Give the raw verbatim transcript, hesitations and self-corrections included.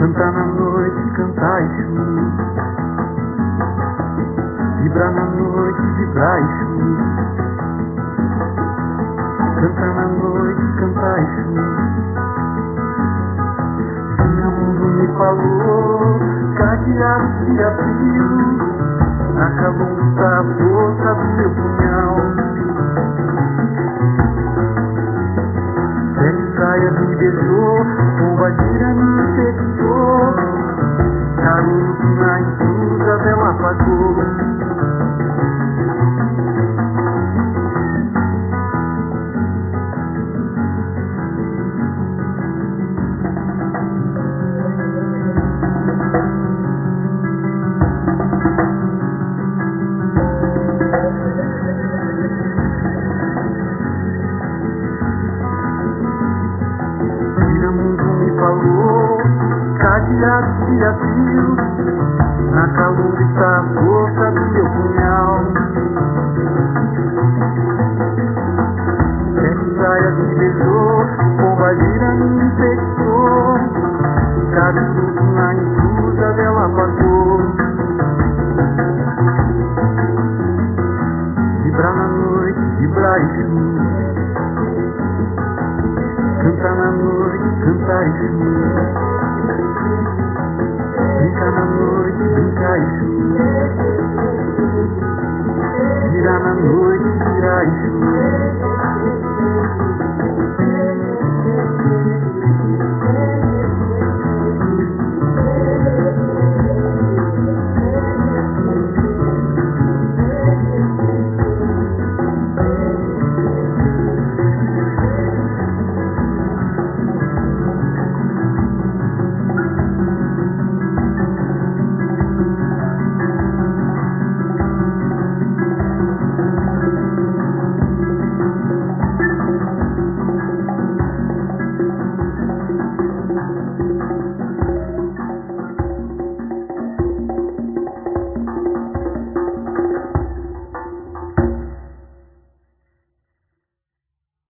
Canta na noite, cantai chuva. Vibra na noite, vibrai chuva. Canta na noite, cantai chuva. Vinha mundo me falou, cadeado se abriu. Na calunga a força do meu punhal. Sete saias me beijou, bomba gira me infectou. Carudo na intrusa, vela apagou. Cadeado se abriu, na calunga está a força do meu punhal. Sete saias me beijou, bomba gira me infectou. Carudo na intrusa, vela apagou. Vibra na noite, vibra e chuva. Canta na noite, canta e chuva. Brinca na noite, brinca e chuva.